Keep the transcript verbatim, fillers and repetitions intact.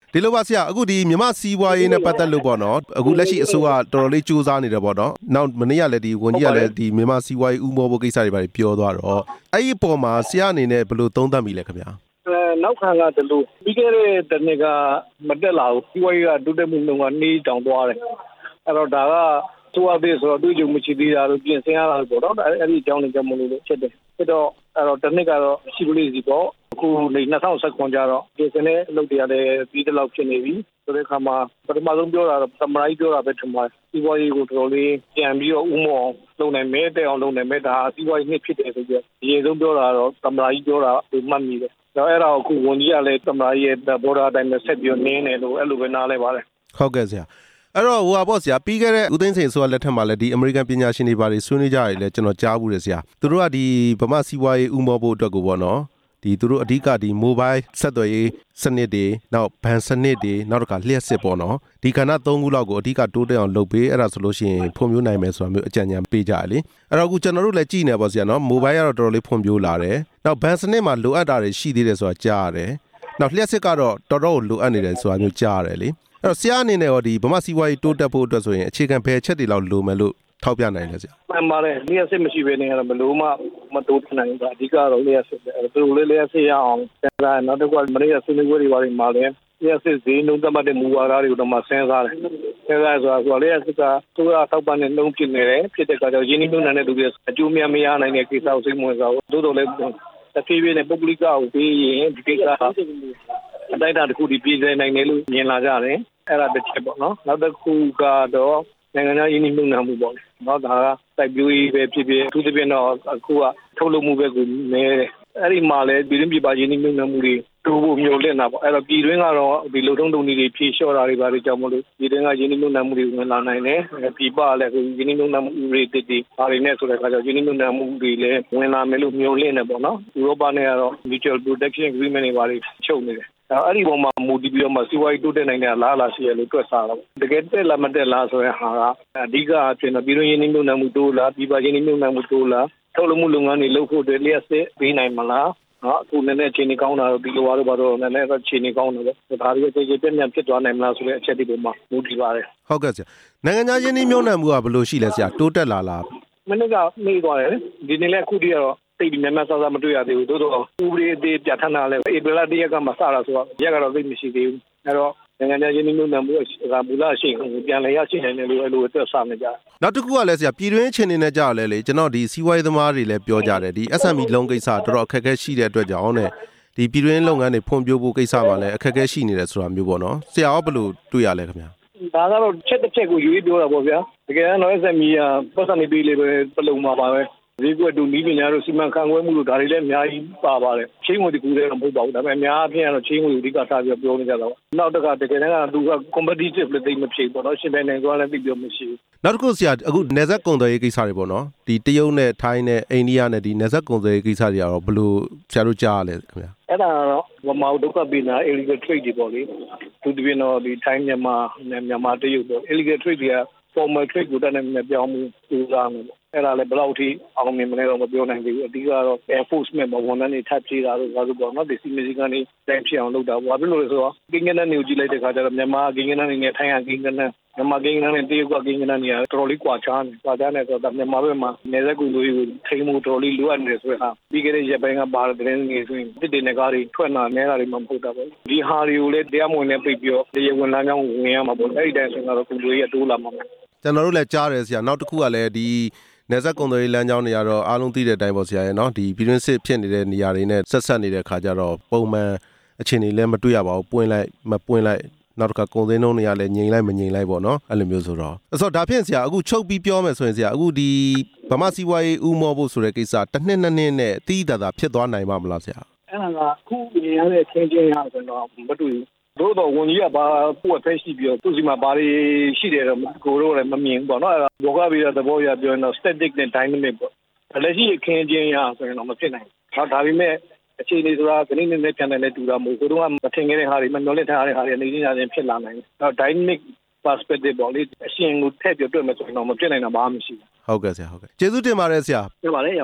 ဒီလိုပါဆရာအခုဒီမြမစီးပွားရေးနဲ့ပတ်သက်လို့ပေါ့နော်အခုလက်ရှိအစိုးရတော်တော်လေးကြိုးစားနေတယ်ပေါ့နော်နောက်မနေ့ကလည်းဒီဝန်ကြီးကလည်းဒီမြမစီးပွားရေးဥမောဖို့ကိစ္စတွေပါပြောသွားတော့အဲ့ဒီပုံမှာဆရာအနေနဲ့ဘယ်လိုသုံးသပ်မိလဲခင်ဗျာအဲနောက်ခံကတလူပြီးခဲ့တဲ့တနေ့ကမတက်လာဘူးစီးပွားရေးကတိုးတက်မှုနှုန်းကနေတောင်သွားတယ်အဲ့တော့ဒါကသူ့အသေးဆိုတော့တွေ့ကြုံမရှိသေးတာလို့ပြင်ဆင်ရတာပေါ့နော်အဲ့ဒီအကြောင်းလေးကြောင့်မလို့လို့ဖြစ်တယ်ဖြစ်တော့အဲ့တော့တနေ့ကတော့ရှိကလေးစီပေါ့အခုလေ၂၀၁၉ကျတော့ပြင်ဆင်တဲ့အလုပ်တွေကလည်းပြီးတဲ့လောက်ဖြစ်နေပြီဆိုတဲ့အခါမှာပထမဆုံးပြောတာတော့သမရိုက်ပြောတာပဲထင်ပါတယ်စီးပွားရေးကိုတော်တော်လေးပြန်ပြီးတော့ဥမောအောင်လုပ်နိုင်မယ်တဲ့အောင်လုပ်နိုင်မယ်ဒါစီးပွားရေးနှစ်ဖြစ်တယ်ဆိုပြီးအရင်ဆုံးပြောတာတော့သမရိုက်ပြောတာဒီမှတ်မိတယ်တော့အဲ့ဒါကိုအခုဝန်ကြီးကလည်းသမရိုက်ရဲ့ဘော်ဒါအတိုင်းပဲဆက်ပြီးနင်းတယ်လို့အဲ့လိုပဲနားလဲပါတယ်ဟုတ်ကဲ့ဆရာအဲ့တော့ဟိုပါပေါ့ဆရာပြီးခဲ့တဲ့ဦးသိန်းစိန်ဆိုတဲ့လက်ထက်မှာလည်းဒီအမေရိကန်ပညာရှင်တွေပါတွေဆွေးနွေးကြရတယ်လဲကျွန်တော်ကြားဘူးတယ်ဆရာသူတို့ကဒီဗမာစီးပွားရေးဥမောဖို့အတွက်ကိုပေါ့နော်ဒီသူတို့အဓိကဒီ mobile ဆက်သွယ်ရေးစနစ်တွေနောက်ဘဏ်စနစ်တွေနောက်တစ်ခါလျှက်စစ်ပေါ့နော်ဒီကဏ္ဍသုံးခုလောက်ကိုအဓိကတိုးတက်အောင်လုပ်ပေးအဲ့ဒါဆိုလို့ရှိရင်ဖွံ့ဖြိုးနိုင်မယ်ဆိုတာမျိုးအကြံဉာဏ်ပေးကြရလေအဲ့တော့အခုကျွန်တော်တို့လည်းကြည့်နေပါဆရာနော် mobile ကတော့တော်တော်လေးဖွံ့ဖြိုးလာတယ်နောက်ဘဏ်စနစ်မှာလိုအပ်တာတွေရှိသေးတယ်ဆိုတာကြားရတယ်နောက်လျှက်စစ်ကတော့တော်တော်လိုအပ်နေတယ်ဆိုတာမျိုးကြားရတယ်လေအဲ့တော့ဆရာအနေနဲ့ရောဒီဗမာစီးပွားရေးတိုးတက်ဖို့အတွက်ဆိုရင်အခြေခံဘယ်ချက်တွေလောက်လိုမယ်လို့ထောက်ပြနိုင်လဲဆရာမှန်ပါတယ်လျှက်စစ်မရှိဘဲနဲ့ကတော့ဘလို့မှမတိုးထနိုင်ဘူးအဓိကတော့လျှက်စစ်ပဲအဲ့ဒါလေးလျှက်စစ်ရအောင်စဉ်းစားနောက်တစ်ခုကမနေ့ကဆွေးနွေးပွဲတွေပါနေမှာလဲလျှက်စစ်ဈေးနှုန်းသတ်မှတ်တဲ့မူဝါဒတွေကိုတော့မှစဉ်းစားတယ်စဉ်းစားဆိုတာဆိုလျှက်စစ်ကသူကထောက်ပံ့တဲ့နှုန်းဖြစ်နေတယ်ဖြစ်တဲ့အခါကျတော့ရင်းနှီးမြှုပ်နှံတဲ့သူတွေအကျိုးများမရနိုင်တဲ့ကိစ္စကိုစိတ်ဝင်စားဘူးသို့တော်လည်းတစ်ဖြည်းဖြည်းနဲ့ပုဂ္ဂလိကကိုပြီးရင်ဒီကိစ္စအတိုင်းအတာတစ်ခုဒီပြည်နိုင်တယ်လို့မြင်လာကြတယ်အဲ့ဒါတစ်ချက်ပေါ့နော်နောက်တစ်ခုကတော့နိုင်ငံခြားရင်းနှီးမြှုပ်နှံမှုပေါ့နော်ဒါကစိုက်ပျိုးရေးပဲဖြစ်ဖြစ်အထူးသဖြင့်တော့အခုကထုတ်လုပ်မှုပဲကိုနည်းတယ်အဲ့ဒီမှာလည်းပြည်တွင်းပြည်ပရင်းနှီးမြှုပ်နှံမှုတွေတိုးဖို့မျိုးလင့်တာပေါ့အဲ့တော့ပြည်တွင်းကတော့ဒီလုံထုံးတုံတွေဖြေလျှော့တာတွေပါတွေကြောင့်မလို့ပြည်တွင်းကရင်းနှီးမြှုပ်နှံမှုတွေဝင်လာနိုင်တယ်ပြည်ပလည်းအခုရင်းနှီးမြှုပ်နှံမှုတွေတည်တည်ပါတွေနဲ့ဆိုတဲ့အခါကျတော့ရင်းနှီးမြှုပ်နှံမှုတွေလည်းဝင်လာမယ်လို့မျိုးလင့်တယ်ပေါ့နော်ဥရောပနဲ့ကတော့ mutual protection agreement တွေပါတွေချုပ်နေတယ်အဲ့ဒီပုံမှာမူတည်ပြီးတော့မှစီးပွားရေးတိုးတက်နိုင်တဲ့အလားအလာရှိရလို့တွက်စားတော့တကယ်တက်လာမတက်လားဆိုရင်ဟာကအဓိကအဖြစ်တော့ပြည်တွင်းရင်းနှီးမြှုပ်နှံမှုတိုးလားပြည်ပရင်းနှီးမြှုပ်နှံမှုတိုးလားထုတ်လုပ်မှုလုပ်ငန်းတွေလုပ်ဖို့အတွက်လျှက်စစ်ပေးနိုင်မလားနော်အခုလည်းလည်းချိန်နေကောင်းတာတော့ဒီလိုပါတော့ဘာလို့လဲလည်းချိန်နေကောင်းတယ်ပေါ့ဒါတွေကြည်ကြည်ပြည့်ပြည့်ဖြစ်သွားနိုင်မလားဆိုတဲ့အချက်ဒီပုံမှာမူတည်ပါတယ်ဟုတ်ကဲ့ဆရာနိုင်ငံခြားရင်းနှီးမြှုပ်နှံမှုကဘယ်လိုရှိလဲဆရာတိုးတက်လာလားမနေ့ကနေသွားတယ်ဒီနေ့လည်းအခုတည်းကတော့တိတ်ပြီးများများစားစားမတွေ့ရသေးဘူးသို့တော့ဥပဒေအသေးပြဋ္ဌာန်းတာလည်းဧပြီလတရက်ကမှစတာဆိုတော့ရက်ကတော့သိမရှိသေးဘူးအဲ့တော့နိုင်ငံခြားရင်းနှီးမြှုပ်နှံမှုကမူလရှိကိုပြန်လည်ရရှိနိုင်တယ်လို့အဲ့လိုအသက်စားနေကြတယ်နောက်တစ်ခုကလည်းဆရာပြည်တွင်းချင်းနေနဲ့ကြားလဲလေကျွန်တော်ဒီစီးပွားရေးသမားတွေလည်းပြောကြတယ်ဒီ S M E လုံးကိစ္စတော်တော်အခက်အခဲရှိတဲ့အတွက်ကြောင့်နဲ့ဒီပြည်တွင်းလုပ်ငန်းတွေဖွံ့ဖြိုးဖို့ကိစ္စမှာလည်းအခက်အခဲရှိနေတယ်ဆိုတာမျိုးပေါ့နော်ဆရာရောဘယ်လိုတွေ့ရလဲခင်ဗျာဒါကတော့ချက်တစ်ချက်ကိုယူပြီးပြောတာပေါ့ဗျာတကယ်တော့ S M E ကပတ်စံနေပြီးလေပဲပလုံမှာပါပဲဒီကွက်တူနီးပညာတို့စီမံခန့်ခွဲမှုတို့ဒါတွေလည်းအများကြီးပါပါတယ်ချင်းဝင်တကူလည်းမဟုတ်ပါဘူးဒါပေမဲ့အများအပြားကတော့ချင်းဝင်အဓိကထားပြီးပြောနေကြတာပေါ့နောက်တစ်ခါတကယ်တမ်းကသူက competitive လည်းသိမဖြစ်ပေါ့နော်ရှင်ပြိုင်နိုင်သွားလည်းသိပြောမရှိဘူးနောက်တစ်ခုဆရာအခုနယ်စပ်ကုန်သွယ်ရေးကိစ္စတွေပေါ့နော်ဒီတရုတ်နဲ့ထိုင်းနဲ့အိန္ဒိယနဲ့ဒီနယ်စပ်ကုန်သွယ်ရေးကိစ္စတွေကတော့ဘယ်လိုဆရာတို့ကြားရလဲခင်ဗျာအဲ့ဒါတော့ဗမာဒုက္ခပေးနာ illegal trade တွေပေါ့လေသူတပြင်းတော့ဒီထိုင်းမြန်မာနဲ့မြန်မာတရုတ်ပေါ့ illegal trade တွေက formal trade ကိုတန်းနေပြောင်းမှုစူးစမ်းနေပေါ့အဲ့ဒါလည်းဘယ်လောက်ထိအောင်မြင်မလဲတော့မပြောနိုင်သေးဘူးအဓိကတော့ enforcement ပေါ့ဝန်ထမ်းတွေထပ်ပြေးတာလို့ပြောလို့ပေါ့နော်ဒီစီမီစီကနေတိုင်းဖြစ်အောင်လုပ်တာဘာဖြစ်လို့လဲဆိုတော့ကိန်းဂဏန်းတွေကိုကြည့်လိုက်တဲ့အခါကျတော့မြန်မာကိန်းဂဏန်းတွေနဲ့ထိုင်းကကိန်းဂဏန်းမြန်မာကိန်းဂဏန်းနဲ့တရုတ်ကကိန်းဂဏန်းတွေကတော်တော်လေးကွာခြားနေကွာခြားနေဆိုတော့မြန်မာဘက်မှာနယ်စပ်ကုန်သွယ်ရေးကိုထိန်းမှုတော်တော်လေးလိုအပ်နေတယ်ဆိုတော့ပြီးခဲ့တဲ့ရက်ပိုင်းကပါတဲ့သတင်းတွေဆိုရင်တစ်တင်တဲ့ကားတွေထွက်လာနေတာတွေမှမဟုတ်တာပေါ့ဒီဟာတွေကိုလည်းတရားမဝင်နဲ့ပိတ်ပြီးတော့တရားဝင်လမ်းကြောင်းဝင်ရမှာပေါ့အဲ့ဒီတိုင်းဆိုတော့ကုန်သွယ်ရေးတိုးလာမှာပေါ့ကျွန်တော်တို့လည်းကြားတယ်ဆရာနောက်တစ်ခုကလည်းဒီနယ်စပ်ကုန်သွယ်ရေးလမ်းကြောင်းတွေကတော့အားလုံးသိတဲ့အတိုင်းပေါ့ဆရာရဲ့နော်ဒီပြည်တွင်းစစ်ဖြစ်နေတဲ့နေရာတွေနဲ့ဆက်ဆက်နေတဲ့ခါကျတော့ပုံမှန်အခြေအနေလည်းမတွေ့ရပါဘူးပွင့်လိုက်မပွင့်လိုက်နောက်တစ်ခါကုန်စည်နှုန်းတွေကလည်းငြိမ်လိုက်မငြိမ်လိုက်ပေါ့နော်အဲ့လိုမျိုးဆိုတော့အဲ့ဆိုဒါဖြင့်ဆရာအခုချုပ်ပြီးပြောမယ်ဆိုရင်ဆရာအခုဒီဗမာစီးပွားရေးဥမောဖို့ဆိုတဲ့ကိစ္စတစ်နှစ်နှစ်နှစ်နဲ့တီးတာတာဖြစ်သွားနိုင်မှာမလားဆရာအဲ့ဒါကအခုမြင်ရတဲ့ချင်းချင်းရဆိုတော့မတွေ့ဘူးတို့တော့ဝန်ကြီးကဘာပွက်ဖက်ရှိပြီးတော့သူစီမှာဘာတွေရှိတယ်တော့ကိုတို့လည်းမမြင်ဘူးပေါ့နော်အဲ့ဒါဘောကပြီးတော့သဘောရပြောရင်တော့ static နဲ့ dynamic ပေါ့လက်ရှိအခင်းချင်းရဆိုရင်တော့မဖြစ်နိုင်ဘူးဒါပေမဲ့အခြေအနေဆိုတာခဏနဲ့ပြန်တယ်နဲ့တူတာမဟုတ်ဘူးတို့ကမထင်ခဲ့တဲ့ဟာတွေမမျှော်လင့်ထားတဲ့ဟာတွေအနေနဲ့ချင်းဖြစ်လာနိုင်တယ်တော့ dynamic perspective ပေါ့လေအရှင်ကိုထည့်ပြတွေ့မယ်ဆိုရင်တော့မဖြစ်နိုင်တာဘာမှမရှိဘူးဟုတ်ကဲ့ဆရာဟုတ်ကဲ့ကျေးဇူးတင်ပါတယ်ဆရာတင်ပါတယ်